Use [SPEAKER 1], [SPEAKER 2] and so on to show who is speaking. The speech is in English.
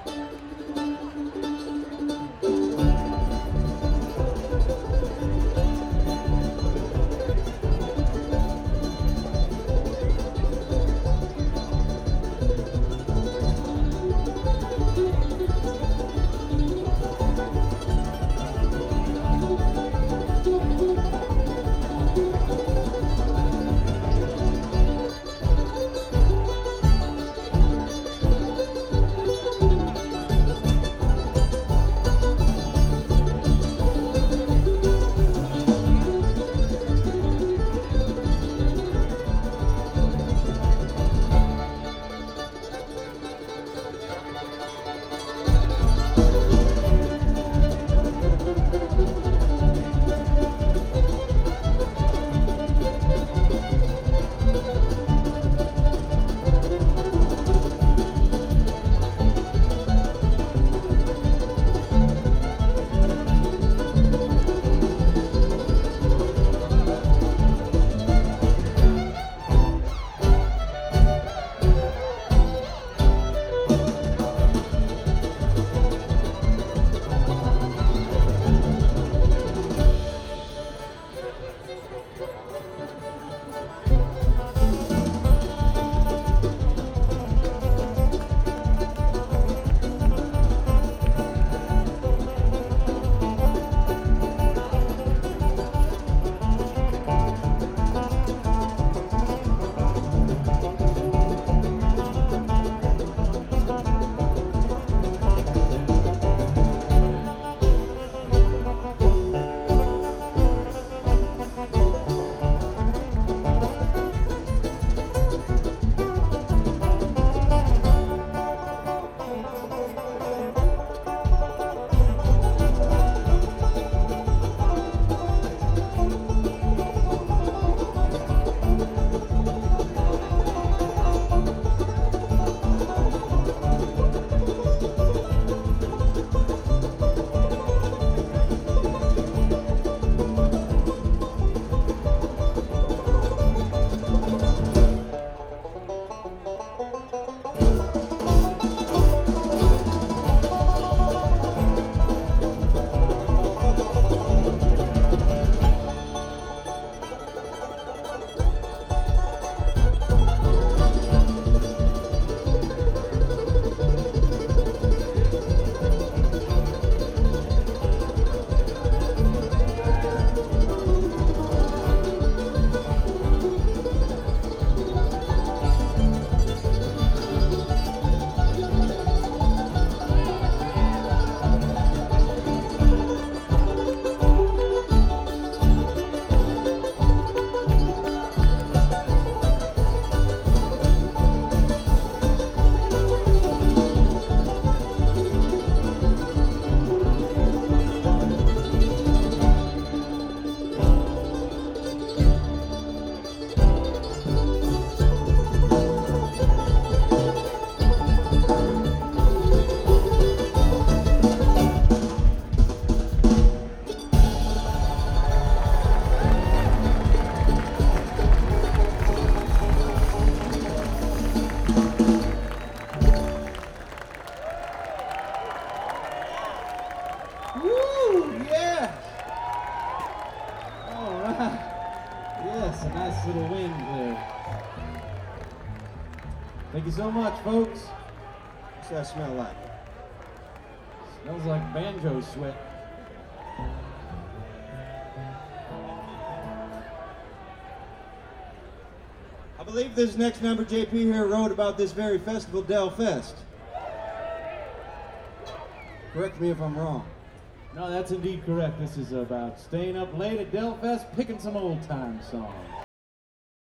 [SPEAKER 1] Yes, a nice little wind there. Thank you so much, folks.
[SPEAKER 2] What's that smell like?
[SPEAKER 1] Smells like banjo sweat.
[SPEAKER 2] I believe this next number JP here wrote about this very festival, Del Fest. Correct me if I'm wrong.
[SPEAKER 1] No, that's indeed correct. This is about staying up late at Del Fest, picking some old time songs.